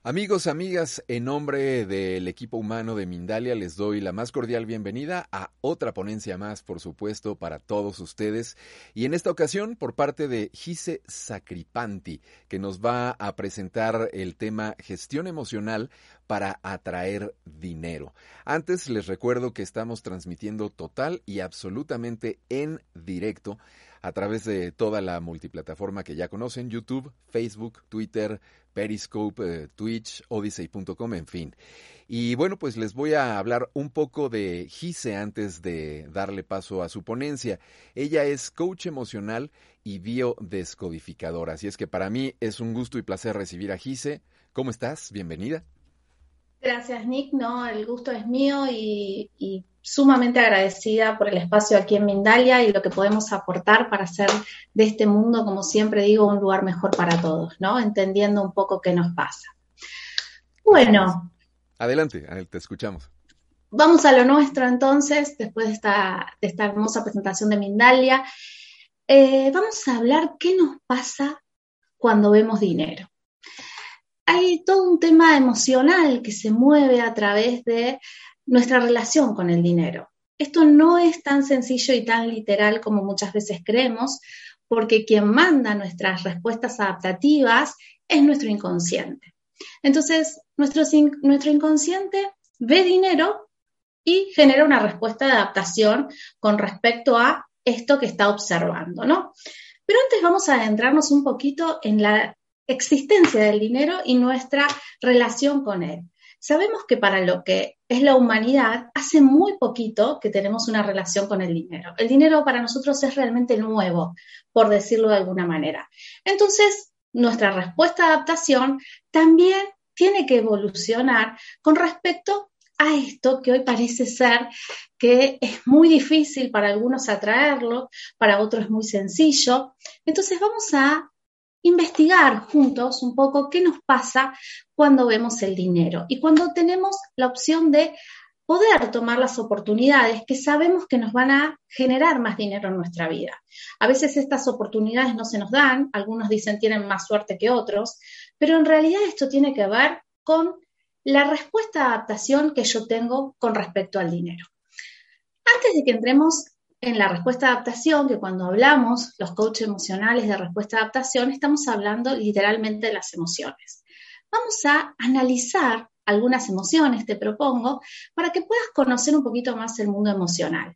Amigos, amigas, en nombre del equipo humano de Mindalia les doy la más cordial bienvenida a otra ponencia más, por supuesto, para todos ustedes. Y en esta ocasión, por parte de Gise Sacripanti, que nos va a presentar el tema gestión emocional para atraer dinero. Antes les recuerdo que estamos transmitiendo total y absolutamente en directo a través de toda la multiplataforma que ya conocen, YouTube, Facebook, Twitter, Periscope, Twitch, Odyssey.com, en fin. Y bueno, pues les voy a hablar un poco de Gise antes de darle paso a su ponencia. Ella es coach emocional y biodescodificadora, así es que para mí es un gusto y placer recibir a Gise. ¿Cómo estás? Bienvenida. Gracias, Nick. No, el gusto es mío y sumamente agradecida por el espacio aquí en Mindalia y lo que podemos aportar para hacer de este mundo, como siempre digo, un lugar mejor para todos, ¿no? Entendiendo un poco qué nos pasa. Bueno. Adelante, te escuchamos. Vamos a lo nuestro entonces, después de esta hermosa presentación de Mindalia. Vamos a hablar qué nos pasa cuando vemos dinero. Hay todo un tema emocional que se mueve a través de nuestra relación con el dinero. Esto no es tan sencillo y tan literal como muchas veces creemos, porque quien manda nuestras respuestas adaptativas es nuestro inconsciente. Entonces, nuestro inconsciente ve dinero y genera una respuesta de adaptación con respecto a esto que está observando, ¿no? Pero antes vamos a adentrarnos un poquito en la existencia del dinero y nuestra relación con él. Sabemos que para lo que es la humanidad, hace muy poquito que tenemos una relación con el dinero. El dinero para nosotros es realmente nuevo, por decirlo de alguna manera. Entonces, nuestra respuesta de adaptación también tiene que evolucionar con respecto a esto que hoy parece ser que es muy difícil para algunos atraerlo, para otros es muy sencillo. Entonces vamos a investigar juntos un poco qué nos pasa cuando vemos el dinero y cuando tenemos la opción de poder tomar las oportunidades que sabemos que nos van a generar más dinero en nuestra vida. A veces estas oportunidades no se nos dan, algunos dicen tienen más suerte que otros, pero en realidad esto tiene que ver con la respuesta de adaptación que yo tengo con respecto al dinero. Antes de que entremos en la respuesta de adaptación, que cuando hablamos los coaches emocionales de respuesta de adaptación, estamos hablando literalmente de las emociones. Vamos a analizar algunas emociones, te propongo, para que puedas conocer un poquito más el mundo emocional.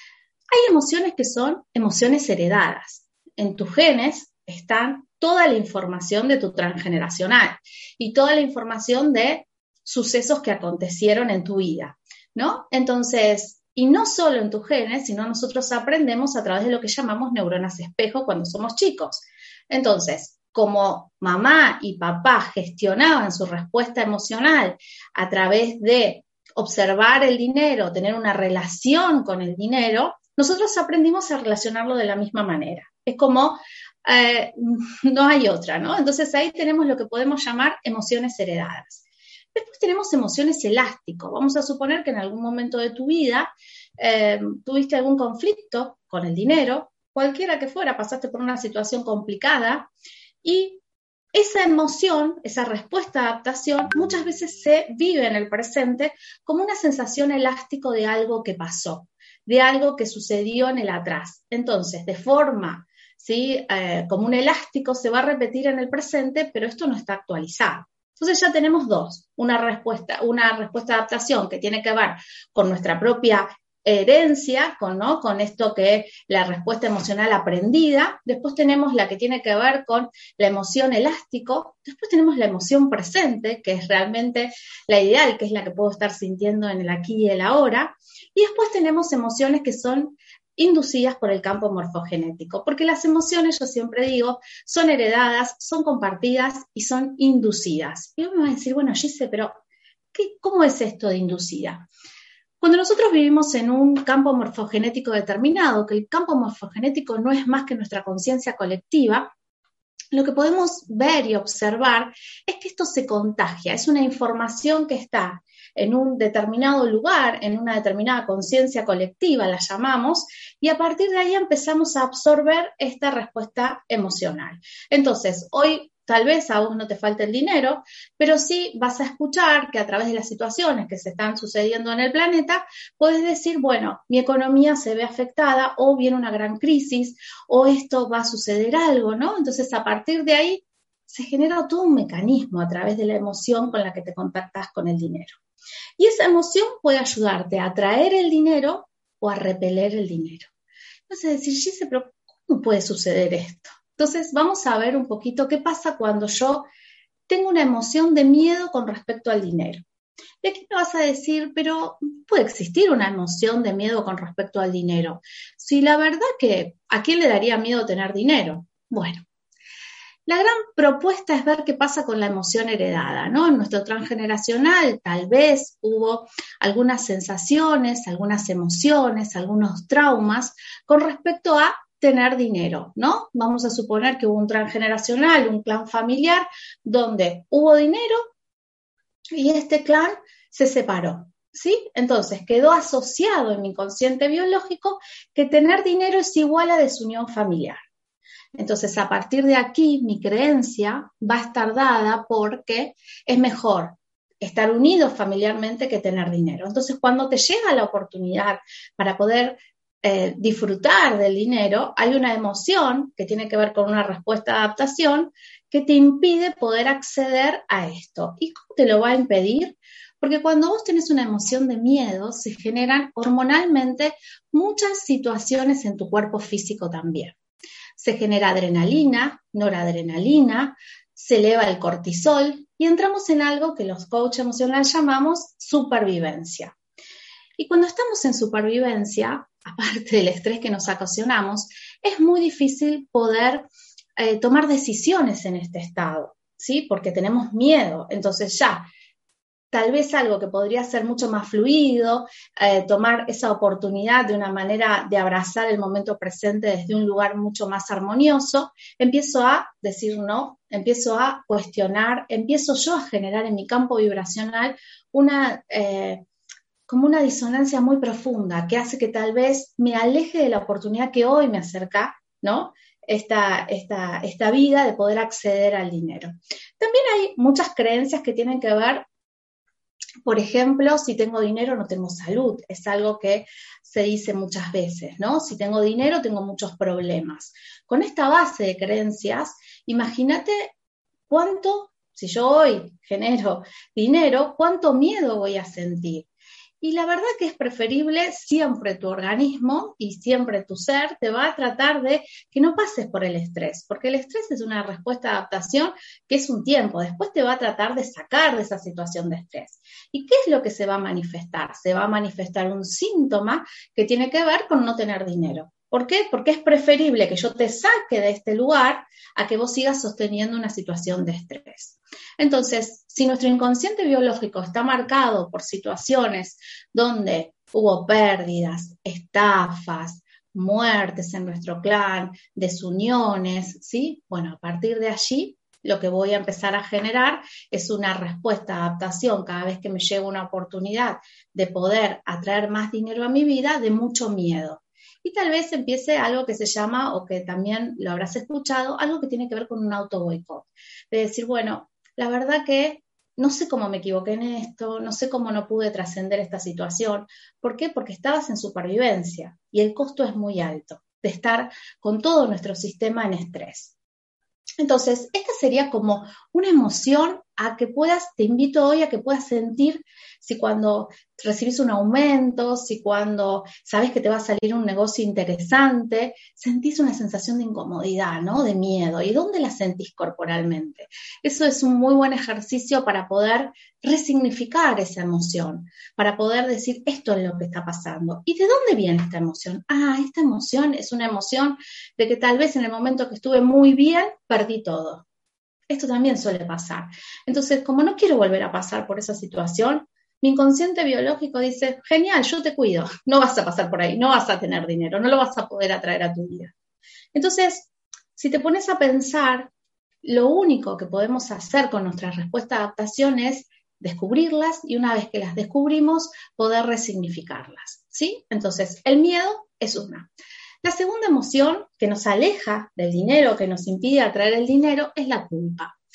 Hay emociones que son emociones heredadas. En tus genes está toda la información de tu transgeneracional y toda la información de sucesos que acontecieron en tu vida, ¿no? Entonces, y no solo en tus genes, sino nosotros aprendemos a través de lo que llamamos neuronas espejo cuando somos chicos. Entonces, como mamá y papá gestionaban su respuesta emocional a través de observar el dinero, tener una relación con el dinero, nosotros aprendimos a relacionarlo de la misma manera. Es como, no hay otra, ¿no? Entonces ahí tenemos lo que podemos llamar emociones heredadas. Después tenemos emociones elásticas. Vamos a suponer que en algún momento de tu vida tuviste algún conflicto con el dinero, cualquiera que fuera, pasaste por una situación complicada y esa emoción, esa respuesta de adaptación, muchas veces se vive en el presente como una sensación elástica de algo que pasó, de algo que sucedió en el atrás. Entonces, de forma, ¿sí? Como un elástico se va a repetir en el presente, pero esto no está actualizado. Entonces ya tenemos dos, una respuesta de adaptación que tiene que ver con nuestra propia herencia, con esto que es la respuesta emocional aprendida. Después tenemos la que tiene que ver con la emoción elástico. Después tenemos la emoción presente, que es realmente la ideal, que es la que puedo estar sintiendo en el aquí y el ahora. Y después tenemos emociones que son inducidas por el campo morfogenético, porque las emociones, yo siempre digo, son heredadas, son compartidas y son inducidas. Y uno va a decir, bueno, Gise, pero ¿cómo es esto de inducida? Cuando nosotros vivimos en un campo morfogenético determinado, que el campo morfogenético no es más que nuestra conciencia colectiva, lo que podemos ver y observar es que esto se contagia, es una información que está en un determinado lugar, en una determinada conciencia colectiva, la llamamos, y a partir de ahí empezamos a absorber esta respuesta emocional. Entonces, hoy tal vez a vos no te falte el dinero, pero sí vas a escuchar que a través de las situaciones que se están sucediendo en el planeta, puedes decir, bueno, mi economía se ve afectada o viene una gran crisis o esto va a suceder algo, ¿no? Entonces, a partir de ahí se genera todo un mecanismo a través de la emoción con la que te contactas con el dinero. Y esa emoción puede ayudarte a atraer el dinero o a repeler el dinero. Entonces, decir, Gise, pero ¿cómo puede suceder esto? Entonces, vamos a ver un poquito qué pasa cuando yo tengo una emoción de miedo con respecto al dinero. Y aquí me vas a decir, pero puede existir una emoción de miedo con respecto al dinero. Si la verdad que, ¿a quién le daría miedo tener dinero? Bueno, la gran propuesta es ver qué pasa con la emoción heredada, ¿no? En nuestro transgeneracional tal vez hubo algunas sensaciones, algunas emociones, algunos traumas con respecto a tener dinero, ¿no? Vamos a suponer que hubo un transgeneracional, un clan familiar, donde hubo dinero y este clan se separó, ¿sí? Entonces quedó asociado en mi inconsciente biológico que tener dinero es igual a desunión familiar. Entonces, a partir de aquí, mi creencia va a estar dada porque es mejor estar unidos familiarmente que tener dinero. Entonces, cuando te llega la oportunidad para poder disfrutar del dinero, hay una emoción que tiene que ver con una respuesta de adaptación que te impide poder acceder a esto. ¿Y cómo te lo va a impedir? Porque cuando vos tenés una emoción de miedo, se generan hormonalmente muchas situaciones en tu cuerpo físico también. Se genera adrenalina, noradrenalina, se eleva el cortisol y entramos en algo que los coaches emocionales llamamos supervivencia. Y cuando estamos en supervivencia, aparte del estrés que nos ocasionamos, es muy difícil poder tomar decisiones en este estado, ¿sí? Porque tenemos miedo. Entonces ya, tal vez algo que podría ser mucho más fluido, tomar esa oportunidad de una manera de abrazar el momento presente desde un lugar mucho más armonioso, empiezo a decir no, empiezo a cuestionar, empiezo yo a generar en mi campo vibracional como una disonancia muy profunda que hace que tal vez me aleje de la oportunidad que hoy me acerca, ¿no? Esta vida de poder acceder al dinero. También hay muchas creencias que tienen que ver. Por ejemplo, si tengo dinero no tengo salud, es algo que se dice muchas veces, ¿no? Si tengo dinero tengo muchos problemas. Con esta base de creencias, imagínate cuánto, si yo hoy genero dinero, cuánto miedo voy a sentir. Y la verdad que es preferible siempre tu organismo y siempre tu ser te va a tratar de que no pases por el estrés, porque el estrés es una respuesta de adaptación que es un tiempo, después te va a tratar de sacar de esa situación de estrés. ¿Y qué es lo que se va a manifestar? Se va a manifestar un síntoma que tiene que ver con no tener dinero. ¿Por qué? Porque es preferible que yo te saque de este lugar a que vos sigas sosteniendo una situación de estrés. Entonces, si nuestro inconsciente biológico está marcado por situaciones donde hubo pérdidas, estafas, muertes en nuestro clan, desuniones, ¿sí? Bueno, a partir de allí, lo que voy a empezar a generar es una respuesta de adaptación cada vez que me llega una oportunidad de poder atraer más dinero a mi vida, de mucho miedo. Y tal vez empiece algo que se llama, o que también lo habrás escuchado, algo que tiene que ver con un auto boicot. De decir, bueno, la verdad que no sé cómo me equivoqué en esto, no sé cómo no pude trascender esta situación. ¿Por qué? Porque estabas en supervivencia y el costo es muy alto de estar con todo nuestro sistema en estrés. Entonces, esta sería como una emoción te invito hoy a que puedas sentir si cuando recibís un aumento, si cuando sabes que te va a salir un negocio interesante, sentís una sensación de incomodidad, ¿no? De miedo. ¿Y dónde la sentís corporalmente? Eso es un muy buen ejercicio para poder resignificar esa emoción, para poder decir esto es lo que está pasando. ¿Y de dónde viene esta emoción? Esta emoción es una emoción de que tal vez en el momento que estuve muy bien, perdí todo. Esto también suele pasar. Entonces, como no quiero volver a pasar por esa situación, mi inconsciente biológico dice, genial, yo te cuido, no vas a pasar por ahí, no vas a tener dinero, no lo vas a poder atraer a tu vida. Entonces, si te pones a pensar, lo único que podemos hacer con nuestra respuesta de adaptación es descubrirlas y una vez que las descubrimos, poder resignificarlas, ¿sí? Entonces, el miedo es una. La segunda emoción que nos aleja del dinero, que nos impide atraer el dinero, es la culpa.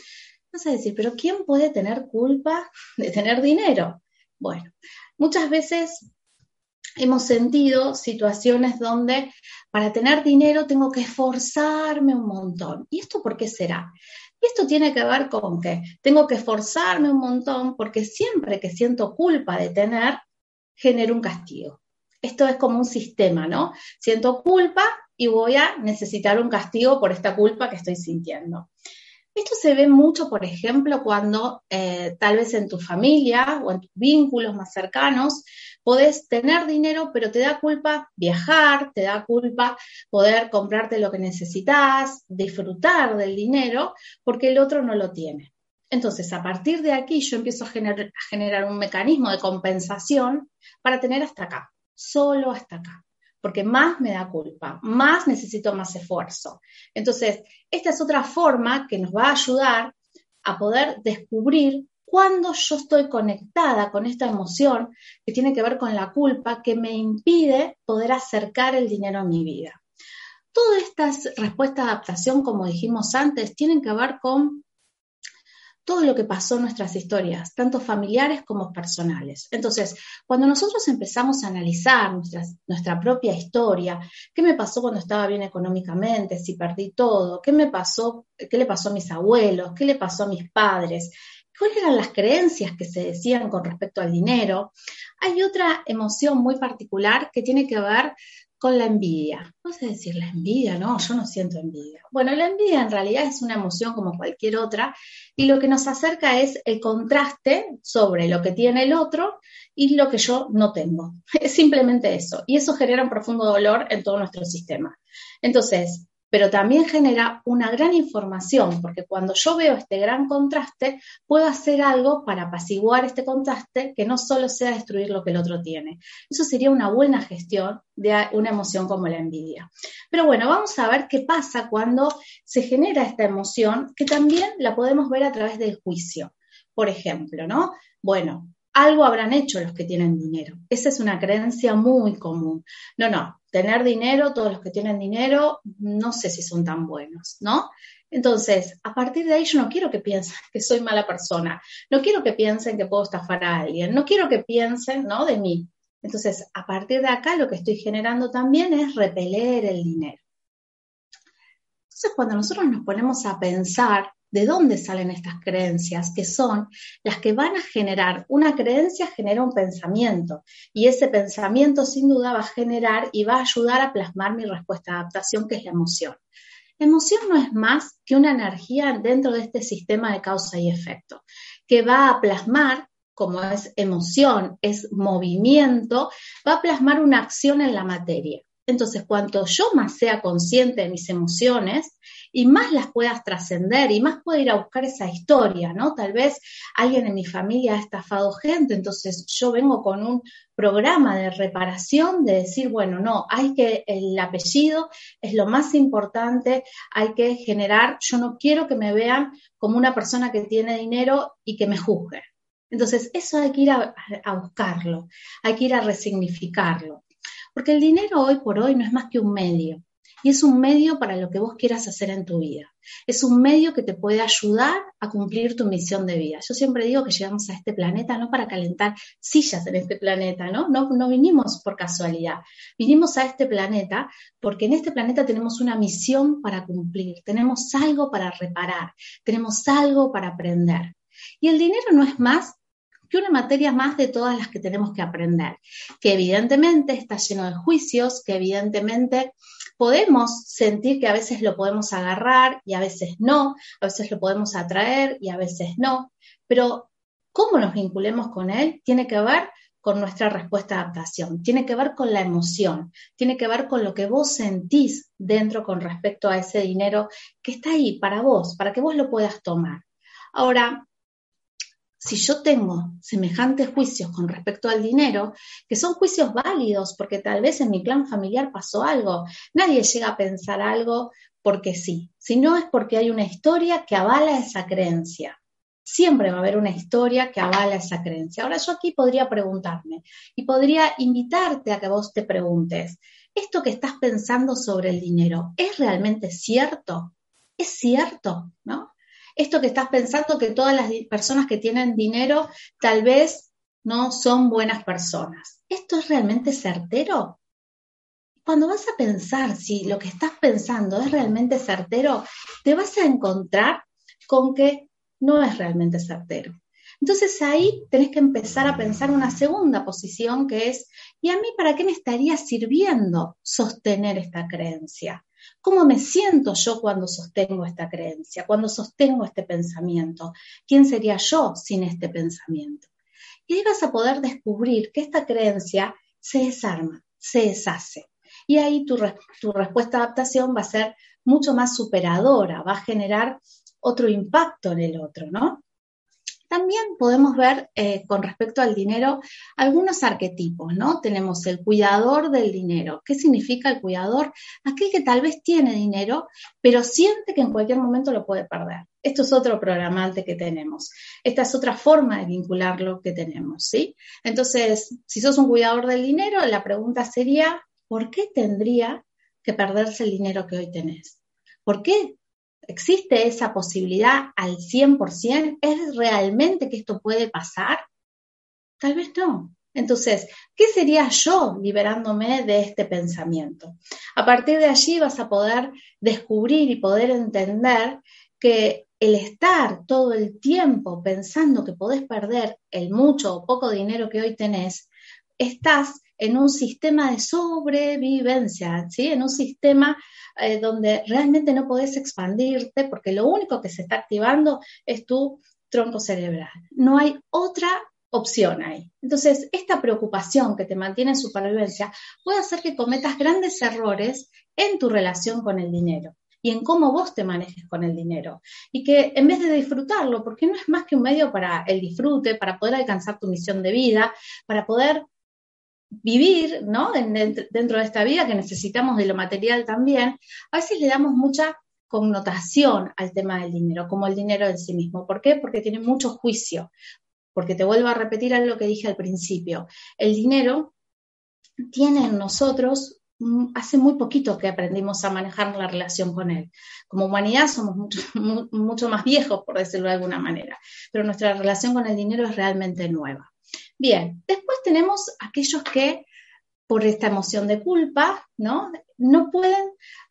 Vas a decir, pero ¿quién puede tener culpa de tener dinero? Bueno, muchas veces hemos sentido situaciones donde para tener dinero tengo que esforzarme un montón. ¿Y esto por qué será? Y esto tiene que ver con que tengo que esforzarme un montón porque siempre que siento culpa de tener, genero un castigo. Esto es como un sistema, ¿no? Siento culpa y voy a necesitar un castigo por esta culpa que estoy sintiendo. Esto se ve mucho, por ejemplo, cuando tal vez en tu familia o en tus vínculos más cercanos podés tener dinero, pero te da culpa viajar, te da culpa poder comprarte lo que necesitas, disfrutar del dinero, porque el otro no lo tiene. Entonces, a partir de aquí yo empiezo a generar un mecanismo de compensación para tener hasta acá, solo hasta acá, porque más me da culpa, más necesito más esfuerzo. Entonces, esta es otra forma que nos va a ayudar a poder descubrir cuándo yo estoy conectada con esta emoción que tiene que ver con la culpa, que me impide poder acercar el dinero a mi vida. Todas estas respuestas de adaptación, como dijimos antes, tienen que ver con todo lo que pasó en nuestras historias, tanto familiares como personales. Entonces, cuando nosotros empezamos a analizar nuestra propia historia, qué me pasó cuando estaba bien económicamente, si perdí todo, qué me pasó, qué le pasó a mis abuelos, qué le pasó a mis padres, cuáles eran las creencias que se decían con respecto al dinero, hay otra emoción muy particular que tiene que ver con la envidia. Vas a decir, la envidia, no, yo no siento envidia. Bueno, la envidia en realidad es una emoción como cualquier otra y lo que nos acerca es el contraste sobre lo que tiene el otro y lo que yo no tengo. Es simplemente eso. Y eso genera un profundo dolor en todo nuestro sistema. Entonces, pero también genera una gran información, porque cuando yo veo este gran contraste, puedo hacer algo para apaciguar este contraste que no solo sea destruir lo que el otro tiene. Eso sería una buena gestión de una emoción como la envidia. Pero bueno, vamos a ver qué pasa cuando se genera esta emoción, que también la podemos ver a través del juicio. Por ejemplo, ¿no? Bueno, algo habrán hecho los que tienen dinero. Esa es una creencia muy común. No, tener dinero, todos los que tienen dinero, no sé si son tan buenos, ¿no? Entonces, a partir de ahí yo no quiero que piensen que soy mala persona, no quiero que piensen que puedo estafar a alguien, no quiero que piensen, ¿no?, de mí. Entonces, a partir de acá lo que estoy generando también es repeler el dinero. Entonces, cuando nosotros nos ponemos a pensar de dónde salen estas creencias, que son las que van a generar, una creencia genera un pensamiento, y ese pensamiento sin duda va a generar y va a ayudar a plasmar mi respuesta de adaptación, que es la emoción. La emoción no es más que una energía dentro de este sistema de causa y efecto, que va a plasmar, como es emoción, es movimiento, va a plasmar una acción en la materia. Entonces, cuanto yo más sea consciente de mis emociones y más las puedas trascender y más puedo ir a buscar esa historia, ¿no? Tal vez alguien en mi familia ha estafado gente, entonces yo vengo con un programa de reparación de decir, bueno, no, el apellido es lo más importante, hay que generar, yo no quiero que me vean como una persona que tiene dinero y que me juzguen. Entonces, eso hay que ir a buscarlo, hay que ir a resignificarlo. Porque el dinero hoy por hoy no es más que un medio, y es un medio para lo que vos quieras hacer en tu vida. Es un medio que te puede ayudar a cumplir tu misión de vida. Yo siempre digo que llegamos a este planeta no para calentar sillas en este planeta, ¿no? No vinimos por casualidad. Vinimos a este planeta porque en este planeta tenemos una misión para cumplir, tenemos algo para reparar, tenemos algo para aprender. Y el dinero no es más que una materia más de todas las que tenemos que aprender, que evidentemente está lleno de juicios, que evidentemente podemos sentir que a veces lo podemos agarrar y a veces no, a veces lo podemos atraer y a veces no, pero cómo nos vinculemos con él tiene que ver con nuestra respuesta de adaptación, tiene que ver con la emoción, tiene que ver con lo que vos sentís dentro con respecto a ese dinero que está ahí para vos, para que vos lo puedas tomar. Ahora, si yo tengo semejantes juicios con respecto al dinero, que son juicios válidos, porque tal vez en mi clan familiar pasó algo, nadie llega a pensar algo porque sí, sino es porque hay una historia que avala esa creencia. Siempre va a haber una historia que avala esa creencia. Ahora yo aquí podría preguntarme y podría invitarte a que vos te preguntes, ¿esto que estás pensando sobre el dinero es realmente cierto? ¿Es cierto? ¿No? Esto que estás pensando que todas las personas que tienen dinero tal vez no son buenas personas. ¿Esto es realmente certero? Cuando vas a pensar si lo que estás pensando es realmente certero, te vas a encontrar con que no es realmente certero. Entonces ahí tenés que empezar a pensar una segunda posición que es, ¿y a mí para qué me estaría sirviendo sostener esta creencia? ¿Cómo me siento yo cuando sostengo esta creencia, cuando sostengo este pensamiento? ¿Quién sería yo sin este pensamiento? Y ahí vas a poder descubrir que esta creencia se desarma, se deshace. Y ahí tu respuesta de adaptación va a ser mucho más superadora, va a generar otro impacto en el otro, ¿no? También podemos ver con respecto al dinero algunos arquetipos, ¿no? Tenemos el cuidador del dinero. ¿Qué significa el cuidador? Aquel que tal vez tiene dinero, pero siente que en cualquier momento lo puede perder. Esto es otro programante que tenemos. Esta es otra forma de vincularlo que tenemos, ¿sí? Entonces, si sos un cuidador del dinero, la pregunta sería, ¿por qué tendría que perderse el dinero que hoy tenés? ¿Por qué? ¿Existe esa posibilidad al 100%? ¿Es realmente que esto puede pasar? Tal vez no. Entonces, ¿qué sería yo liberándome de este pensamiento? A partir de allí vas a poder descubrir y poder entender que el estar todo el tiempo pensando que podés perder el mucho o poco dinero que hoy tenés, estás en un sistema de sobrevivencia, ¿sí? En un sistema donde realmente no podés expandirte porque lo único que se está activando es tu tronco cerebral. No hay otra opción ahí. Entonces, esta preocupación que te mantiene en supervivencia puede hacer que cometas grandes errores en tu relación con el dinero y en cómo vos te manejes con el dinero. Y que en vez de disfrutarlo, porque no es más que un medio para el disfrute, para poder alcanzar tu misión de vida, para poder vivir, ¿no? Dentro de esta vida que necesitamos de lo material también, a veces le damos mucha connotación al tema del dinero, como el dinero en sí mismo. ¿Por qué? Porque tiene mucho juicio. Porque te vuelvo a repetir lo que dije al principio. El dinero tiene en nosotros, hace muy poquito que aprendimos a manejar la relación con él. Como humanidad somos mucho más viejos, por decirlo de alguna manera, pero nuestra relación con el dinero es realmente nueva. Bien, después tenemos aquellos que por esta emoción de culpa, no pueden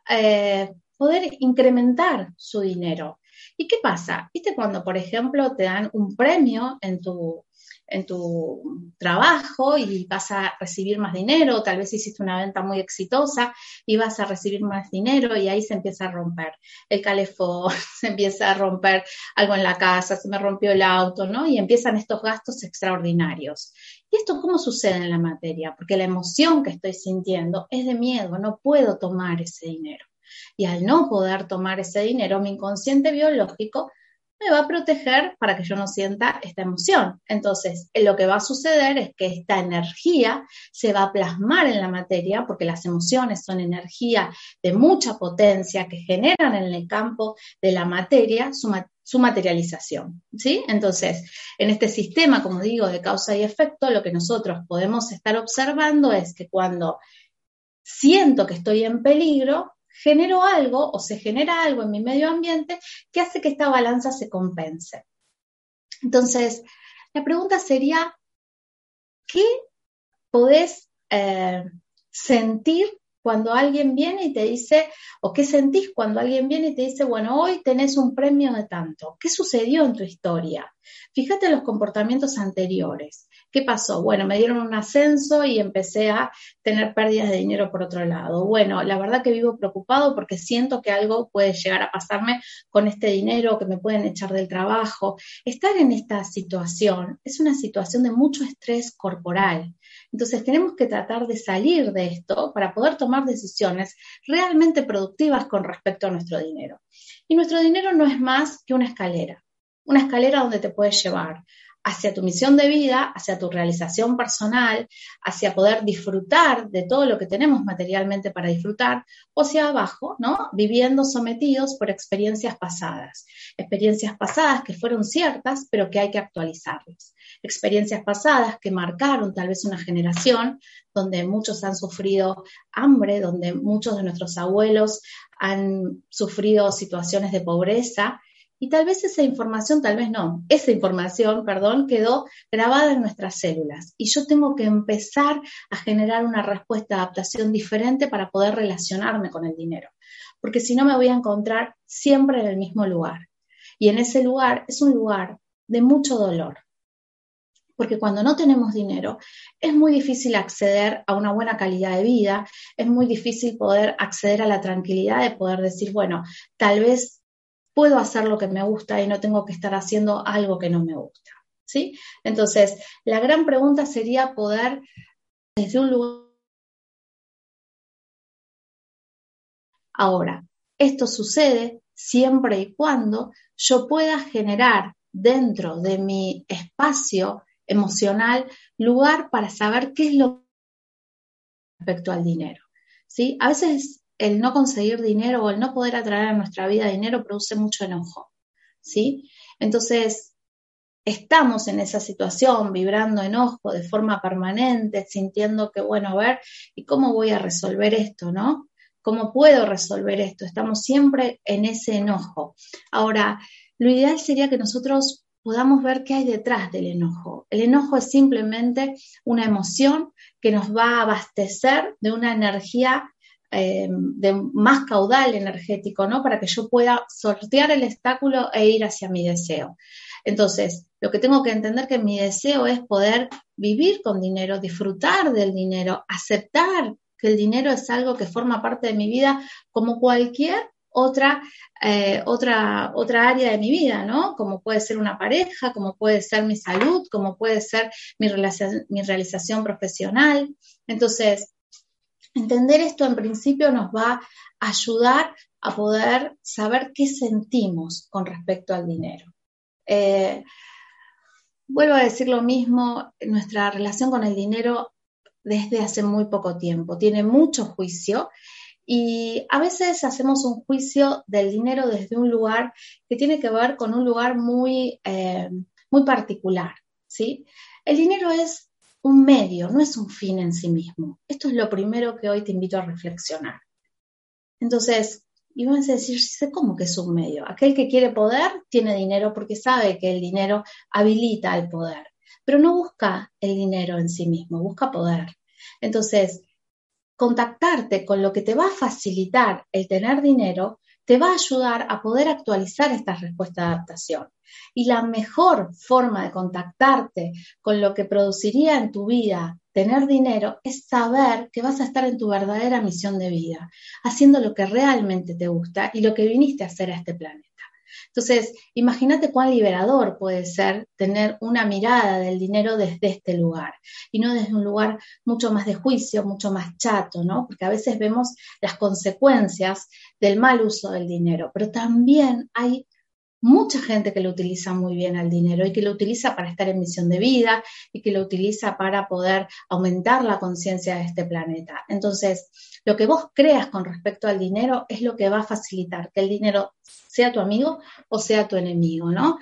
poder incrementar su dinero. ¿Y qué pasa? ¿Viste cuando, por ejemplo, te dan un premio en tu trabajo y vas a recibir más dinero, tal vez hiciste una venta muy exitosa y vas a recibir más dinero y ahí se empieza a romper el calefón, se empieza a romper algo en la casa, se me rompió el auto, ¿no? Y empiezan estos gastos extraordinarios. ¿Y esto cómo sucede en la materia? Porque la emoción que estoy sintiendo es de miedo, no puedo tomar ese dinero. Y al no poder tomar ese dinero, mi inconsciente biológico me va a proteger para que yo no sienta esta emoción. Entonces, lo que va a suceder es que esta energía se va a plasmar en la materia, porque las emociones son energía de mucha potencia que generan en el campo de la materia su materialización, ¿sí? Entonces, en este sistema, como digo, de causa y efecto, lo que nosotros podemos estar observando es que cuando siento que estoy en peligro, genero algo o se genera algo en mi medio ambiente que hace que esta balanza se compense. Entonces, la pregunta sería, ¿qué podés sentir cuando alguien viene y te dice, o qué sentís cuando alguien viene y te dice, bueno, hoy tenés un premio de tanto? ¿Qué sucedió en tu historia? Fíjate en los comportamientos anteriores. ¿Qué pasó? Bueno, me dieron un ascenso y empecé a tener pérdidas de dinero por otro lado. Bueno, la verdad que vivo preocupado porque siento que algo puede llegar a pasarme con este dinero, que me pueden echar del trabajo. Estar en esta situación es una situación de mucho estrés corporal. Entonces tenemos que tratar de salir de esto para poder tomar decisiones realmente productivas con respecto a nuestro dinero. Y nuestro dinero no es más que una escalera donde te puedes llevar hacia tu misión de vida, hacia tu realización personal, hacia poder disfrutar de todo lo que tenemos materialmente para disfrutar, o hacia abajo, ¿no? Viviendo sometidos por experiencias pasadas que fueron ciertas, pero que hay que actualizarlas. Experiencias pasadas que marcaron tal vez una generación donde muchos han sufrido hambre, donde muchos de nuestros abuelos han sufrido situaciones de pobreza, Y tal vez esa información, tal vez no, esa información, perdón, quedó grabada en nuestras células. Y yo tengo que empezar a generar una respuesta de adaptación diferente para poder relacionarme con el dinero. Porque si no me voy a encontrar siempre en el mismo lugar. Y en ese lugar es un lugar de mucho dolor. Porque cuando no tenemos dinero, es muy difícil acceder a una buena calidad de vida, es muy difícil poder acceder a la tranquilidad de poder decir, bueno, tal vez puedo hacer lo que me gusta y no tengo que estar haciendo algo que no me gusta, ¿sí? Entonces, la gran pregunta sería poder, desde un lugar. Ahora, esto sucede siempre y cuando yo pueda generar dentro de mi espacio emocional lugar para saber qué es lo respecto al dinero, ¿sí? A veces el no conseguir dinero o el no poder atraer a nuestra vida dinero produce mucho enojo, ¿sí? Entonces, estamos en esa situación, vibrando enojo de forma permanente, sintiendo que, bueno, a ver, ¿y cómo voy a resolver esto, no? ¿Cómo puedo resolver esto? Estamos siempre en ese enojo. Ahora, lo ideal sería que nosotros podamos ver qué hay detrás del enojo. El enojo es simplemente una emoción que nos va a abastecer de una energía de más caudal energético, ¿no? Para que yo pueda sortear el obstáculo e ir hacia mi deseo. Entonces, lo que tengo que entender que mi deseo es poder vivir con dinero, disfrutar del dinero, aceptar que el dinero es algo que forma parte de mi vida como cualquier otra área de mi vida, ¿no? Como puede ser una pareja, como puede ser mi salud, como puede ser mi realización profesional. Entonces, entender esto en principio nos va a ayudar a poder saber qué sentimos con respecto al dinero. Vuelvo a decir lo mismo, nuestra relación con el dinero desde hace muy poco tiempo tiene mucho juicio y a veces hacemos un juicio del dinero desde un lugar que tiene que ver con un lugar muy particular, ¿sí? El dinero es un medio, no es un fin en sí mismo. Esto es lo primero que hoy te invito a reflexionar. Entonces, y vas a decir, ¿cómo que es un medio? Aquel que quiere poder tiene dinero porque sabe que el dinero habilita el poder, pero no busca el dinero en sí mismo, busca poder. Entonces, contactarte con lo que te va a facilitar el tener dinero te va a ayudar a poder actualizar estas respuestas de adaptación. Y la mejor forma de contactarte con lo que produciría en tu vida tener dinero es saber que vas a estar en tu verdadera misión de vida, haciendo lo que realmente te gusta y lo que viniste a hacer a este planeta. Entonces, imagínate cuán liberador puede ser tener una mirada del dinero desde este lugar y no desde un lugar mucho más de juicio, mucho más chato, ¿no? Porque a veces vemos las consecuencias del mal uso del dinero, pero también hay mucha gente que lo utiliza muy bien al dinero y que lo utiliza para estar en misión de vida y que lo utiliza para poder aumentar la conciencia de este planeta. Entonces, lo que vos creas con respecto al dinero es lo que va a facilitar que el dinero sea tu amigo o sea tu enemigo, ¿no?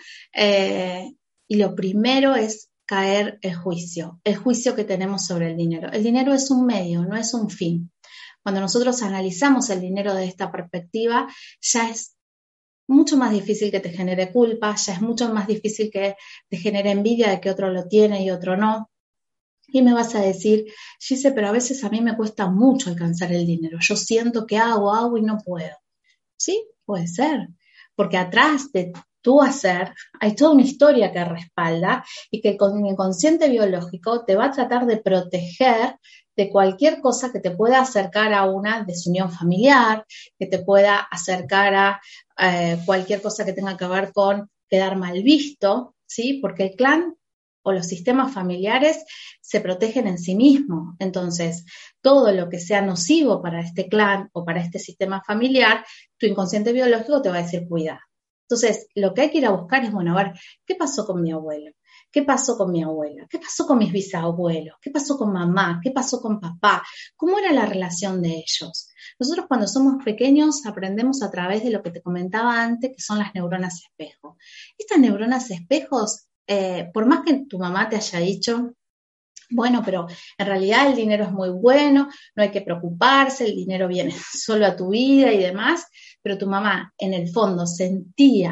Y lo primero es caer el juicio que tenemos sobre el dinero. El dinero es un medio, no es un fin. Cuando nosotros analizamos el dinero de esta perspectiva, ya es mucho más difícil que te genere culpa, ya es mucho más difícil que te genere envidia de que otro lo tiene y otro no. Y me vas a decir, Gise, pero a veces a mí me cuesta mucho alcanzar el dinero. Yo siento que hago y no puedo. Sí, puede ser, porque atrás de tu hacer hay toda una historia que respalda y que el inconsciente biológico te va a tratar de proteger de cualquier cosa que te pueda acercar a una desunión familiar, que te pueda acercar a cualquier cosa que tenga que ver con quedar mal visto, ¿sí? Porque el clan o los sistemas familiares se protegen en sí mismos. Entonces, todo lo que sea nocivo para este clan o para este sistema familiar, tu inconsciente biológico te va a decir cuidado. Entonces, lo que hay que ir a buscar es, bueno, a ver, ¿qué pasó con mi abuelo? ¿Qué pasó con mi abuela? ¿Qué pasó con mis bisabuelos? ¿Qué pasó con mamá? ¿Qué pasó con papá? ¿Cómo era la relación de ellos? Nosotros cuando somos pequeños aprendemos a través de lo que te comentaba antes, que son las neuronas espejo. Estas neuronas espejos, por más que tu mamá te haya dicho, bueno, pero en realidad el dinero es muy bueno, no hay que preocuparse, el dinero viene solo a tu vida y demás, pero tu mamá en el fondo sentía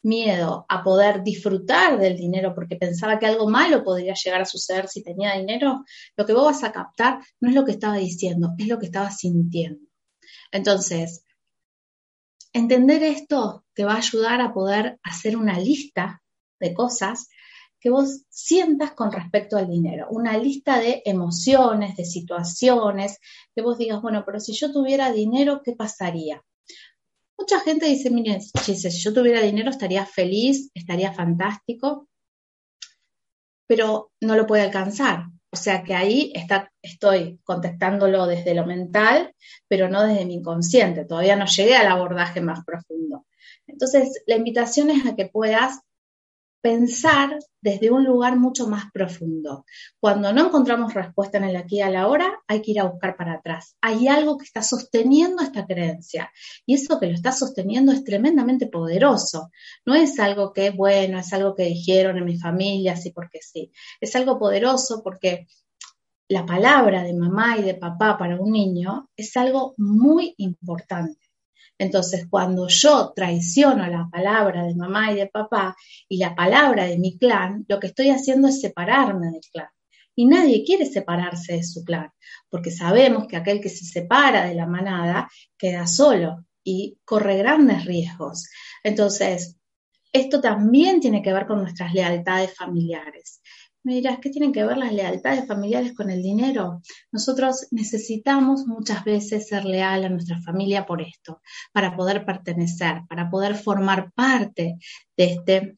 miedo a poder disfrutar del dinero porque pensaba que algo malo podría llegar a suceder si tenía dinero, lo que vos vas a captar no es lo que estaba diciendo, es lo que estaba sintiendo. Entonces, entender esto te va a ayudar a poder hacer una lista de cosas que vos sientas con respecto al dinero, una lista de emociones, de situaciones, que vos digas, bueno, pero si yo tuviera dinero, ¿qué pasaría? Mucha gente dice, miren, si yo tuviera dinero estaría feliz, estaría fantástico, pero no lo puede alcanzar. O sea que ahí estoy contestándolo desde lo mental, pero no desde mi inconsciente. Todavía no llegué al abordaje más profundo. Entonces, la invitación es a que puedas pensar desde un lugar mucho más profundo. Cuando no encontramos respuesta en el aquí y a la hora, hay que ir a buscar para atrás. Hay algo que está sosteniendo esta creencia y eso que lo está sosteniendo es tremendamente poderoso. No es algo que, bueno, es algo que dijeron en mi familia, así porque sí. Es algo poderoso porque la palabra de mamá y de papá para un niño es algo muy importante. Entonces, cuando yo traiciono la palabra de mamá y de papá y la palabra de mi clan, lo que estoy haciendo es separarme del clan. Y nadie quiere separarse de su clan, porque sabemos que aquel que se separa de la manada queda solo y corre grandes riesgos. Entonces, esto también tiene que ver con nuestras lealtades familiares. Me dirás, ¿qué tienen que ver las lealtades familiares con el dinero? Nosotros necesitamos muchas veces ser leal a nuestra familia por esto, para poder pertenecer, para poder formar parte de este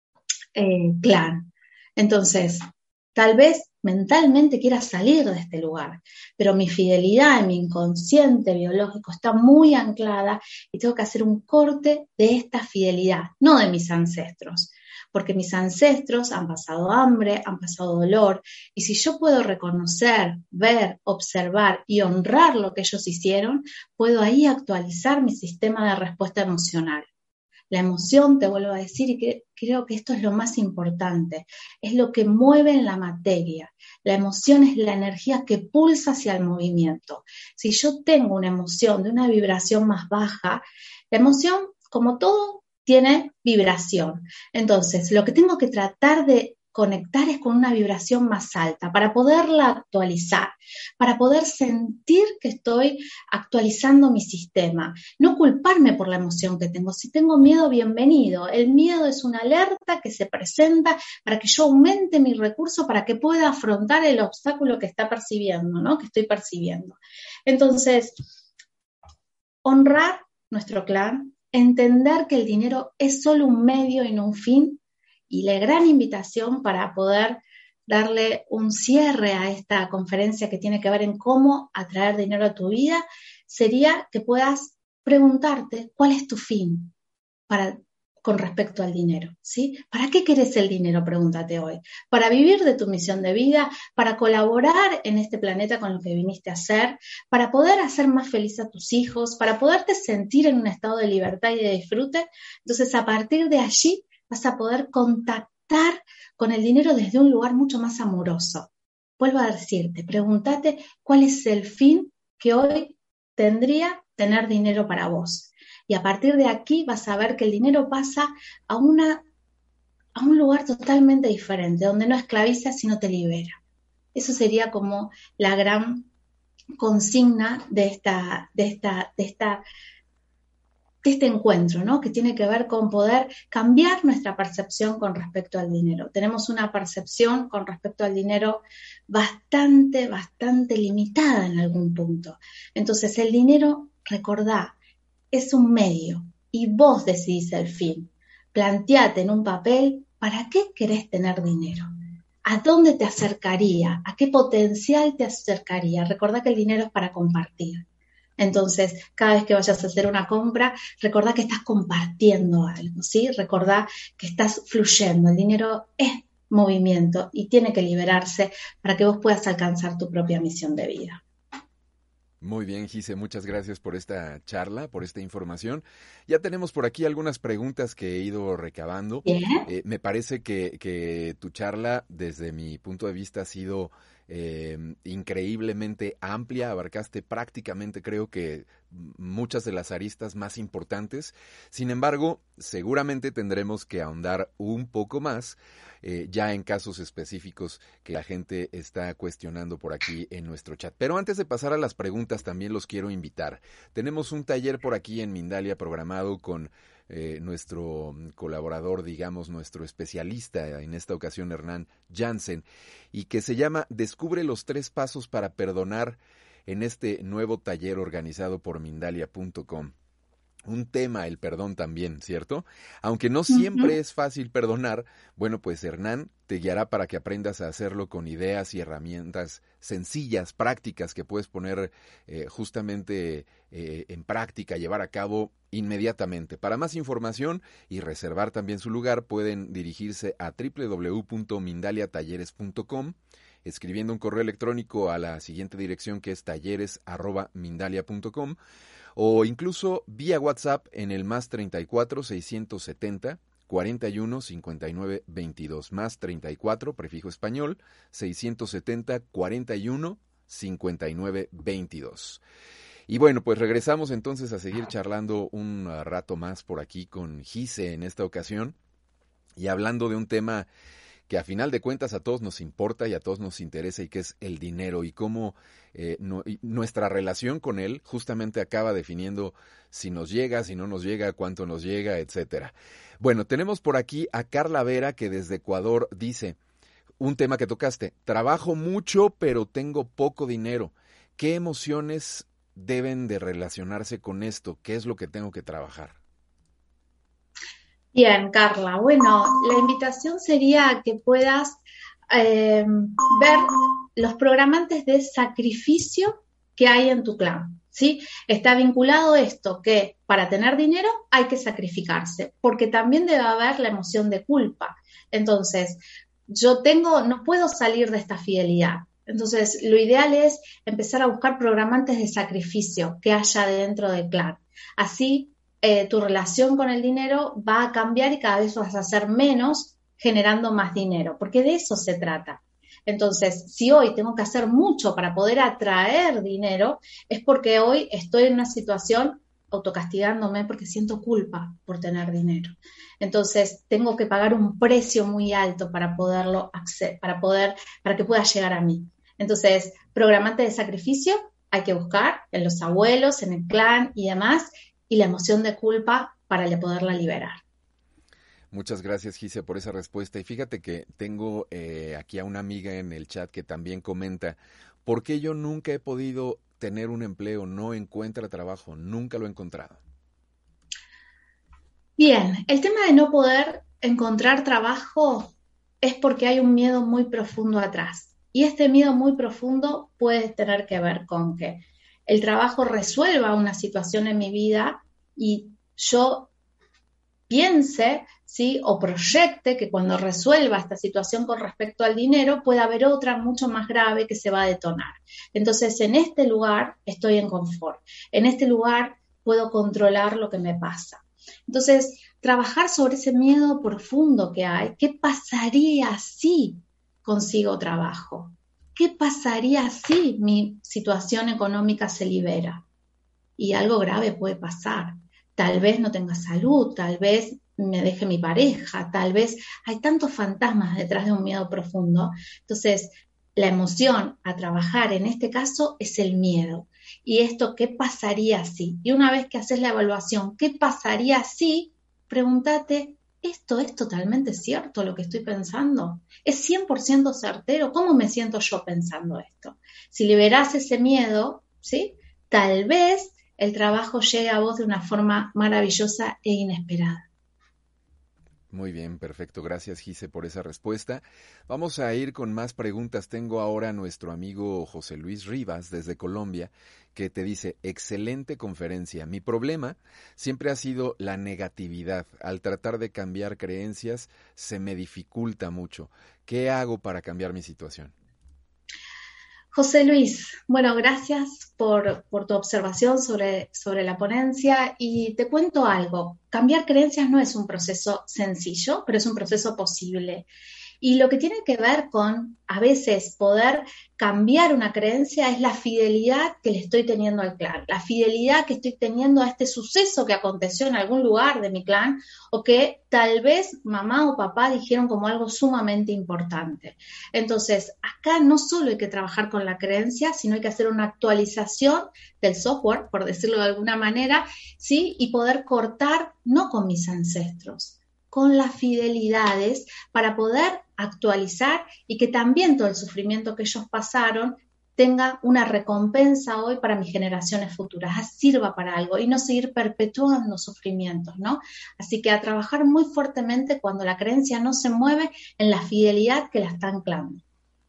clan. Entonces, tal vez mentalmente quiera salir de este lugar, pero mi fidelidad en mi inconsciente biológico está muy anclada y tengo que hacer un corte de esta fidelidad, no de mis ancestros, porque mis ancestros han pasado hambre, han pasado dolor, y si yo puedo reconocer, ver, observar y honrar lo que ellos hicieron, puedo ahí actualizar mi sistema de respuesta emocional. La emoción, te vuelvo a decir, y creo que esto es lo más importante, es lo que mueve en la materia. La emoción es la energía que pulsa hacia el movimiento. Si yo tengo una emoción de una vibración más baja, la emoción, como todo, tiene vibración. Entonces, lo que tengo que tratar de conectar es con una vibración más alta para poderla actualizar, para poder sentir que estoy actualizando mi sistema. No culparme por la emoción que tengo. Si tengo miedo, bienvenido. El miedo es una alerta que se presenta para que yo aumente mi recurso para que pueda afrontar el obstáculo que está percibiendo, ¿no? Que estoy percibiendo. Entonces, honrar nuestro clan, entender que el dinero es solo un medio y no un fin, y la gran invitación para poder darle un cierre a esta conferencia que tiene que ver en cómo atraer dinero a tu vida, sería que puedas preguntarte cuál es tu fin con respecto al dinero, ¿sí? ¿Para qué querés el dinero? Pregúntate hoy. ¿Para vivir de tu misión de vida? ¿Para colaborar en este planeta con lo que viniste a hacer? ¿Para poder hacer más feliz a tus hijos? ¿Para poderte sentir en un estado de libertad y de disfrute? Entonces, a partir de allí, vas a poder contactar con el dinero desde un lugar mucho más amoroso. Vuelvo a decirte, pregúntate cuál es el fin que hoy tendría tener dinero para vos. Y a partir de aquí vas a ver que el dinero pasa a un lugar totalmente diferente, donde no esclaviza, sino te libera. Eso sería como la gran consigna de este encuentro, ¿no? Que tiene que ver con poder cambiar nuestra percepción con respecto al dinero. Tenemos una percepción con respecto al dinero bastante limitada en algún punto. Entonces, el dinero, recordá, es un medio y vos decidís el fin. Planteate en un papel, ¿para qué querés tener dinero? ¿A dónde te acercaría? ¿A qué potencial te acercaría? Recordá que el dinero es para compartir. Entonces, cada vez que vayas a hacer una compra, recordá que estás compartiendo algo, ¿sí? Recordá que estás fluyendo. El dinero es movimiento y tiene que liberarse para que vos puedas alcanzar tu propia misión de vida. Muy bien, Gise, muchas gracias por esta charla, por esta información. Ya tenemos por aquí algunas preguntas que he ido recabando. Me parece que tu charla, desde mi punto de vista, ha sido increíblemente amplia, abarcaste prácticamente, creo que muchas de las aristas más importantes. Sin embargo, seguramente tendremos que ahondar un poco más ya en casos específicos que la gente está cuestionando por aquí en nuestro chat. Pero antes de pasar a las preguntas, también los quiero invitar. Tenemos un taller por aquí en Mindalia programado con nuestro colaborador, digamos, nuestro especialista en esta ocasión, Hernán Jansen, y que se llama Descubre los 3 pasos para perdonar, en este nuevo taller organizado por Mindalia.com. Un tema, el perdón también, ¿cierto? Aunque no siempre es fácil perdonar, bueno, pues Hernán te guiará para que aprendas a hacerlo con ideas y herramientas sencillas, prácticas, que puedes poner justamente en práctica, llevar a cabo inmediatamente. Para más información y reservar también su lugar, pueden dirigirse a www.mindaliatalleres.com, escribiendo un correo electrónico a la siguiente dirección, que es talleres@mindalia.com, o incluso vía WhatsApp en el más 34 670 41 59 22, más 34, prefijo español, 670 41 59 22. Y bueno, pues regresamos entonces a seguir charlando un rato más por aquí con Gise en esta ocasión, y hablando de un tema que a final de cuentas a todos nos importa y a todos nos interesa, y que es el dinero, y cómo nuestra relación con él justamente acaba definiendo si nos llega, si no nos llega, cuánto nos llega, etcétera. Bueno, tenemos por aquí a Carla Vera, que desde Ecuador dice, un tema que tocaste: trabajo mucho pero tengo poco dinero. ¿Qué emociones deben de relacionarse con esto? ¿Qué es lo que tengo que trabajar? Bien, Carla. Bueno, la invitación sería a que puedas ver los programantes de sacrificio que hay en tu clan, ¿sí? Está vinculado esto, que para tener dinero hay que sacrificarse, porque también debe haber la emoción de culpa. Entonces, no puedo salir de esta fidelidad. Entonces, lo ideal es empezar a buscar programantes de sacrificio que haya dentro del clan. Así, tu relación con el dinero va a cambiar y cada vez vas a hacer menos generando más dinero, porque de eso se trata. Entonces, si hoy tengo que hacer mucho para poder atraer dinero, es porque hoy estoy en una situación autocastigándome porque siento culpa por tener dinero. Entonces, tengo que pagar un precio muy alto para poderlo acceder, para que pueda llegar a mí. Entonces, programante de sacrificio hay que buscar en los abuelos, en el clan y demás, y la emoción de culpa para poderla liberar. Muchas gracias, Gise, por esa respuesta. Y fíjate que tengo aquí a una amiga en el chat que también comenta: ¿por qué yo nunca he podido tener un empleo? No encuentra trabajo, nunca lo he encontrado. Bien, el tema de no poder encontrar trabajo es porque hay un miedo muy profundo atrás. Y este miedo muy profundo puede tener que ver con que el trabajo resuelva una situación en mi vida y yo piense, ¿sí?, o proyecte que cuando resuelva esta situación con respecto al dinero pueda haber otra mucho más grave que se va a detonar. Entonces, en este lugar estoy en confort. En este lugar puedo controlar lo que me pasa. Entonces, trabajar sobre ese miedo profundo que hay. ¿Qué pasaría si consigo trabajo? ¿Qué pasaría si mi situación económica se libera? Y algo grave puede pasar. Tal vez no tenga salud, tal vez me deje mi pareja, tal vez hay tantos fantasmas detrás de un miedo profundo. Entonces, la emoción a trabajar en este caso es el miedo. Y esto, ¿qué pasaría si? Y una vez que haces la evaluación, ¿qué pasaría si? Pregúntate, ¿esto es totalmente cierto lo que estoy pensando? ¿Es 100% certero? ¿Cómo me siento yo pensando esto? Si liberás ese miedo, ¿sí?, tal vez el trabajo llegue a vos de una forma maravillosa e inesperada. Muy bien, perfecto. Gracias, Gise, por esa respuesta. Vamos a ir con más preguntas. Tengo ahora a nuestro amigo José Luis Rivas, desde Colombia, que te dice: excelente conferencia. Mi problema siempre ha sido la negatividad. Al tratar de cambiar creencias, se me dificulta mucho. ¿Qué hago para cambiar mi situación? José Luis, bueno, gracias por tu observación sobre la ponencia, y te cuento algo. Cambiar creencias no es un proceso sencillo, pero es un proceso posible. Y lo que tiene que ver con a veces poder cambiar una creencia es la fidelidad que le estoy teniendo al clan, la fidelidad que estoy teniendo a este suceso que aconteció en algún lugar de mi clan o que tal vez mamá o papá dijeron como algo sumamente importante. Entonces, acá no solo hay que trabajar con la creencia, sino hay que hacer una actualización del software, por decirlo de alguna manera, ¿sí? Y poder cortar no con mis ancestros, con las fidelidades para poder actualizar y que también todo el sufrimiento que ellos pasaron tenga una recompensa hoy para mis generaciones futuras, sirva para algo y no seguir perpetuando sufrimientos, ¿no? Así que a trabajar muy fuertemente cuando la creencia no se mueve en la fidelidad que la está anclando.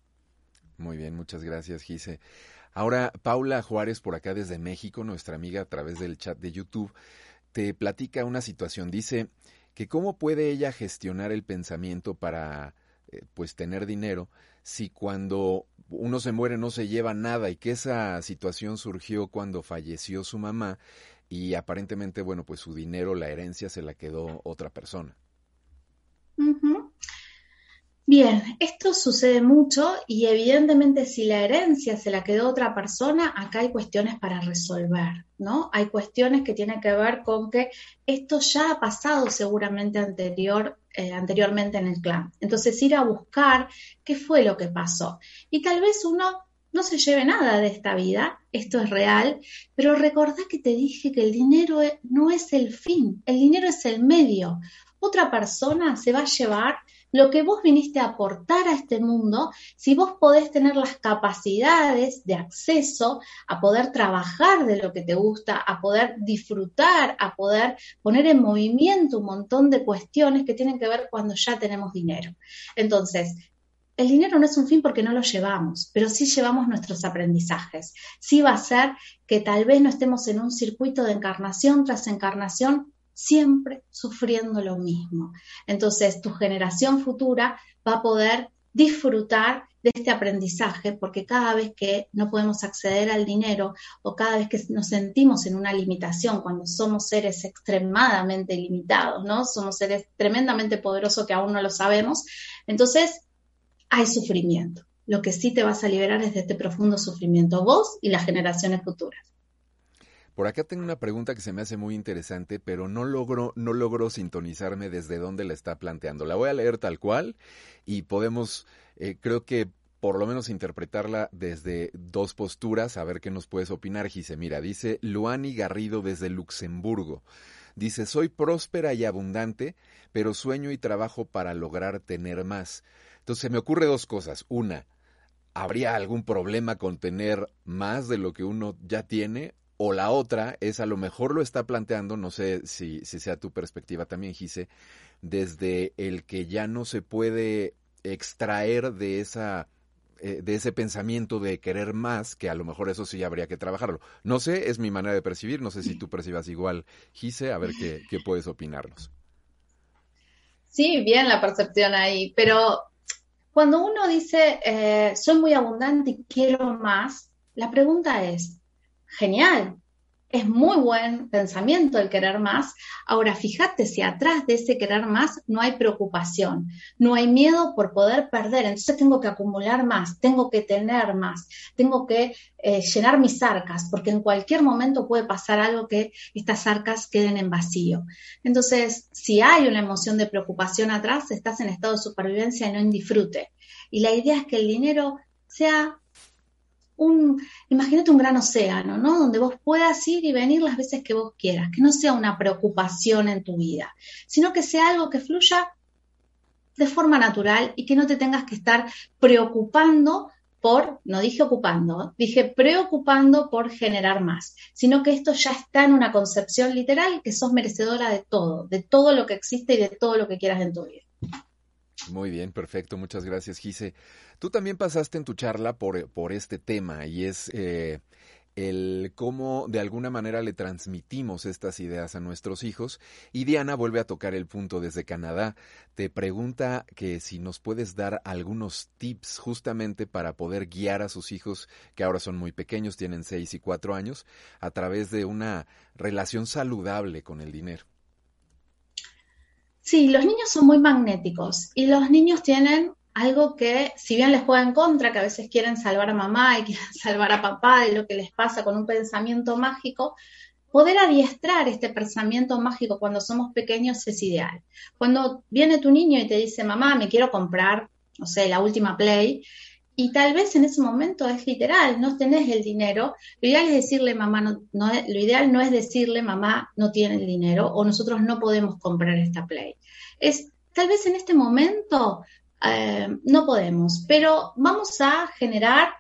Muy bien, muchas gracias, Gise. Ahora, Paula Juárez, por acá desde México, nuestra amiga a través del chat de YouTube, te platica una situación. Dice que cómo puede ella gestionar el pensamiento para, pues, tener dinero si cuando uno se muere no se lleva nada y que esa situación surgió cuando falleció su mamá y aparentemente, bueno, pues su dinero, la herencia se la quedó otra persona. Uh-huh. Bien, esto sucede mucho y evidentemente si la herencia se la quedó otra persona, acá hay cuestiones para resolver, ¿no? Hay cuestiones que tienen que ver con que esto ya ha pasado seguramente anteriormente en el clan. Entonces ir a buscar qué fue lo que pasó. Y tal vez uno no se lleve nada de esta vida, esto es real, pero recordá que te dije que el dinero no es el fin, el dinero es el medio. Otra persona se va a llevar lo que vos viniste a aportar a este mundo, si vos podés tener las capacidades de acceso a poder trabajar de lo que te gusta, a poder disfrutar, a poder poner en movimiento un montón de cuestiones que tienen que ver cuando ya tenemos dinero. Entonces, el dinero no es un fin porque no lo llevamos, pero sí llevamos nuestros aprendizajes. Sí va a ser que tal vez no estemos en un circuito de encarnación tras encarnación siempre sufriendo lo mismo. Entonces, tu generación futura va a poder disfrutar de este aprendizaje porque cada vez que no podemos acceder al dinero o cada vez que nos sentimos en una limitación, cuando somos seres extremadamente limitados, ¿no? Somos seres tremendamente poderosos que aún no lo sabemos, entonces hay sufrimiento. Lo que sí te vas a liberar es de este profundo sufrimiento, vos y las generaciones futuras. Por acá tengo una pregunta que se me hace muy interesante, pero no logro sintonizarme desde dónde la está planteando. La voy a leer tal cual y podemos, creo que por lo menos interpretarla desde dos posturas, a ver qué nos puedes opinar, Gise. Mira, dice Luani Garrido desde Luxemburgo. Dice, soy próspera y abundante, pero sueño y trabajo para lograr tener más. Entonces me ocurre dos cosas. Una, ¿habría algún problema con tener más de lo que uno ya tiene? O la otra es, a lo mejor lo está planteando, no sé si sea tu perspectiva también, Gise, desde el que ya no se puede extraer de ese pensamiento de querer más, que a lo mejor eso sí habría que trabajarlo. No sé, es mi manera de percibir, no sé si tú percibas igual, Gise, a ver qué puedes opinarnos. Sí, bien la percepción ahí, pero cuando uno dice, soy muy abundante y quiero más, la pregunta es, genial, es muy buen pensamiento el querer más. Ahora, fíjate si atrás de ese querer más no hay preocupación, no hay miedo por poder perder. Entonces tengo que acumular más, tengo que tener más, tengo que llenar mis arcas, porque en cualquier momento puede pasar algo que estas arcas queden en vacío. Entonces, si hay una emoción de preocupación atrás, estás en estado de supervivencia y no en disfrute. Y la idea es que el dinero sea imagínate un gran océano, ¿no? Donde vos puedas ir y venir las veces que vos quieras, que no sea una preocupación en tu vida, sino que sea algo que fluya de forma natural y que no te tengas que estar preocupando no dije ocupando, dije preocupando por generar más, sino que esto ya está en una concepción literal que sos merecedora de todo lo que existe y de todo lo que quieras en tu vida. Muy bien, perfecto, muchas gracias, Gise. Tú también pasaste en tu charla por este tema y es el cómo de alguna manera le transmitimos estas ideas a nuestros hijos. Y Diana vuelve a tocar el punto desde Canadá. Te pregunta que si nos puedes dar algunos tips justamente para poder guiar a sus hijos, que ahora son muy pequeños, tienen 6 y 4 años, a través de una relación saludable con el dinero. Sí, los niños son muy magnéticos y los niños tienen algo que, si bien les juega en contra, que a veces quieren salvar a mamá y quieren salvar a papá de lo que les pasa con un pensamiento mágico, poder adiestrar este pensamiento mágico cuando somos pequeños es ideal. Cuando viene tu niño y te dice, mamá, me quiero comprar, no sé, la última Play, y tal vez en ese momento es literal, no tenés el dinero, lo ideal es decirle, mamá, lo ideal no es decirle, mamá, no tiene el dinero, o nosotros no podemos comprar esta Play. Es, tal vez en este momento no podemos, pero vamos a generar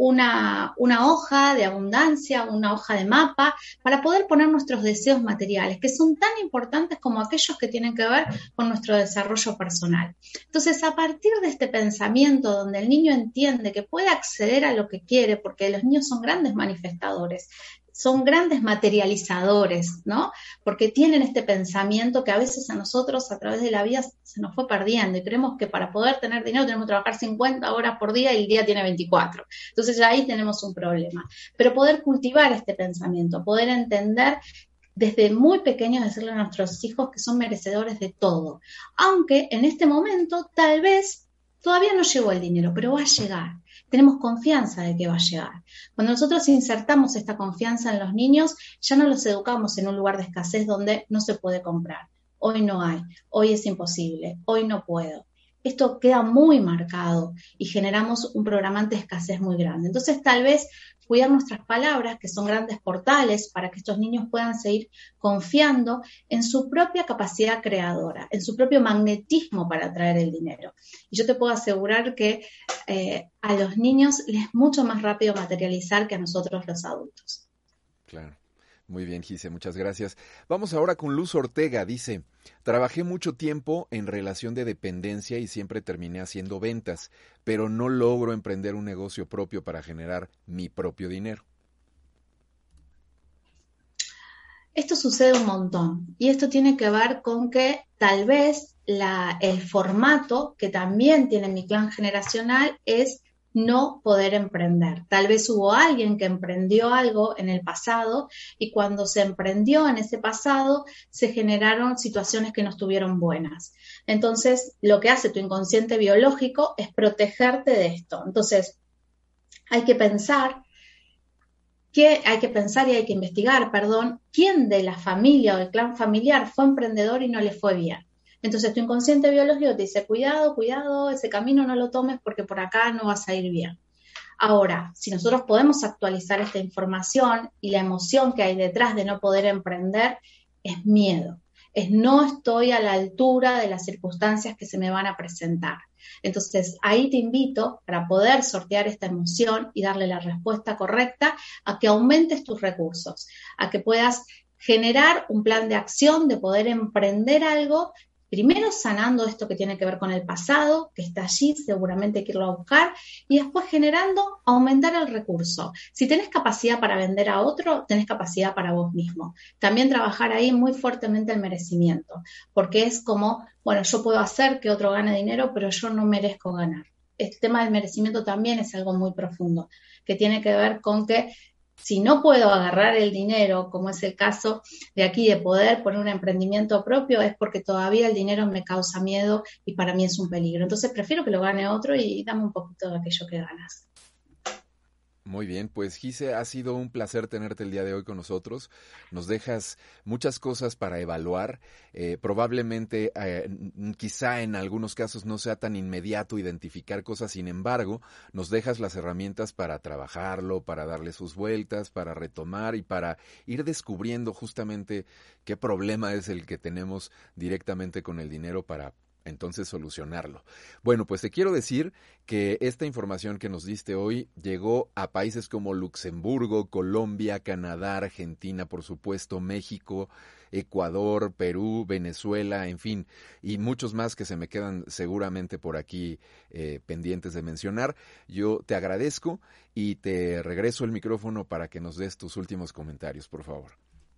una hoja de abundancia, una hoja de mapa, para poder poner nuestros deseos materiales, que son tan importantes como aquellos que tienen que ver con nuestro desarrollo personal. Entonces, a partir de este pensamiento donde el niño entiende que puede acceder a lo que quiere, porque los niños son grandes manifestadores, son grandes materializadores, ¿no? Porque tienen este pensamiento que a veces a nosotros a través de la vida se nos fue perdiendo y creemos que para poder tener dinero tenemos que trabajar 50 horas por día y el día tiene 24. Entonces ya ahí tenemos un problema. Pero poder cultivar este pensamiento, poder entender desde muy pequeños, decirle a nuestros hijos que son merecedores de todo. Aunque en este momento tal vez todavía no llegó el dinero, pero va a llegar. Tenemos confianza de que va a llegar. Cuando nosotros insertamos esta confianza en los niños, ya no los educamos en un lugar de escasez donde no se puede comprar. Hoy no hay, hoy es imposible, hoy no puedo. Esto queda muy marcado y generamos un programante de escasez muy grande. Entonces, tal vez cuidar nuestras palabras, que son grandes portales para que estos niños puedan seguir confiando en su propia capacidad creadora, en su propio magnetismo para atraer el dinero. Y yo te puedo asegurar que a los niños les es mucho más rápido materializar que a nosotros los adultos. Claro. Muy bien, Gise, muchas gracias. Vamos ahora con Luz Ortega. Dice, trabajé mucho tiempo en relación de dependencia y siempre terminé haciendo ventas, pero no logro emprender un negocio propio para generar mi propio dinero. Esto sucede un montón y esto tiene que ver con que tal vez el formato que también tiene mi clan generacional es no poder emprender. Tal vez hubo alguien que emprendió algo en el pasado y cuando se emprendió en ese pasado se generaron situaciones que no estuvieron buenas. Entonces, lo que hace tu inconsciente biológico es protegerte de esto. Entonces, hay que pensar y hay que investigar, quién de la familia o del clan familiar fue emprendedor y no le fue bien. Entonces tu inconsciente biológico te dice, cuidado, ese camino no lo tomes porque por acá no vas a ir bien. Ahora, si nosotros podemos actualizar esta información y la emoción que hay detrás de no poder emprender es miedo, es no estoy a la altura de las circunstancias que se me van a presentar. Entonces, ahí te invito para poder sortear esta emoción y darle la respuesta correcta a que aumentes tus recursos, a que puedas generar un plan de acción de poder emprender algo, primero sanando esto que tiene que ver con el pasado, que está allí, seguramente hay que irlo a buscar, y después generando, aumentar el recurso. Si tenés capacidad para vender a otro, tenés capacidad para vos mismo. También trabajar ahí muy fuertemente el merecimiento, porque es como, bueno, yo puedo hacer que otro gane dinero, pero yo no merezco ganar. Este tema del merecimiento también es algo muy profundo, que tiene que ver con que si no puedo agarrar el dinero, como es el caso de aquí de poder poner un emprendimiento propio, es porque todavía el dinero me causa miedo y para mí es un peligro. Entonces prefiero que lo gane otro y dame un poquito de aquello que ganas. Muy bien, pues Gise, ha sido un placer tenerte el día de hoy con nosotros. Nos dejas muchas cosas para evaluar. Probablemente, quizá en algunos casos no sea tan inmediato identificar cosas, sin embargo, nos dejas las herramientas para trabajarlo, para darle sus vueltas, para retomar y para ir descubriendo justamente qué problema es el que tenemos directamente con el dinero para entonces solucionarlo. Bueno, pues te quiero decir que esta información que nos diste hoy llegó a países como Luxemburgo, Colombia, Canadá, Argentina, por supuesto, México, Ecuador, Perú, Venezuela, en fin, y muchos más que se me quedan seguramente por aquí pendientes de mencionar. Yo te agradezco y te regreso el micrófono para que nos des tus últimos comentarios, por favor.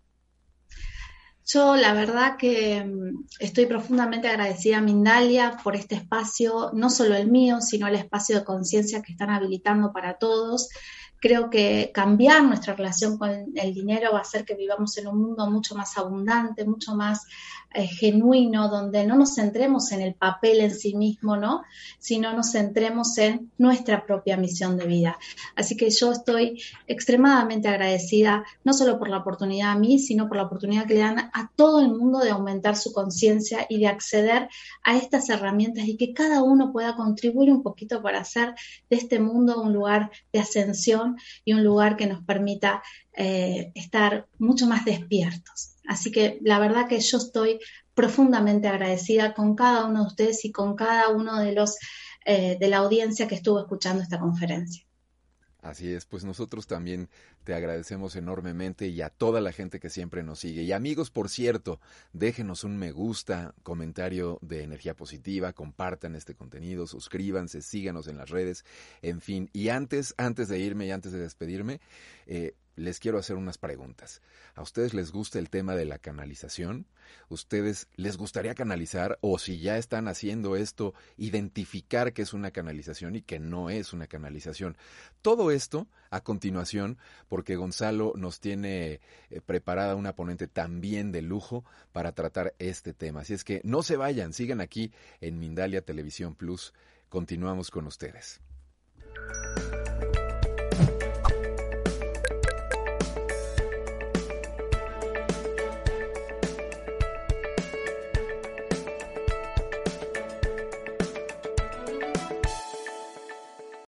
Yo la verdad que estoy profundamente agradecida a Mindalia por este espacio, no solo el mío, sino el espacio de conciencia que están habilitando para todos. Creo que cambiar nuestra relación con el dinero va a hacer que vivamos en un mundo mucho más abundante, mucho más genuino, donde no nos centremos en el papel en sí mismo, ¿no? Sino nos centremos en nuestra propia misión de vida. Así que yo estoy extremadamente agradecida, no solo por la oportunidad a mí, sino por la oportunidad que le dan a todo el mundo de aumentar su conciencia y de acceder a estas herramientas y que cada uno pueda contribuir un poquito para hacer de este mundo un lugar de ascensión y un lugar que nos permita estar mucho más despiertos. Así que la verdad que yo estoy profundamente agradecida con cada uno de ustedes y con cada uno de los de la audiencia que estuvo escuchando esta conferencia. Así es, pues nosotros también te agradecemos enormemente y a toda la gente que siempre nos sigue. Y amigos, por cierto, déjenos un me gusta, comentario de energía positiva, compartan este contenido, suscríbanse, síganos en las redes, en fin. Y antes de irme y antes de despedirme, les quiero hacer unas preguntas. ¿A ustedes les gusta el tema de la canalización? ¿Ustedes les gustaría canalizar o si ya están haciendo esto, identificar qué es una canalización y qué no es una canalización? Todo esto a continuación, porque Gonzalo nos tiene preparada una ponente también de lujo para tratar este tema. Así es que no se vayan, sigan aquí en Mindalia Televisión Plus. Continuamos con ustedes.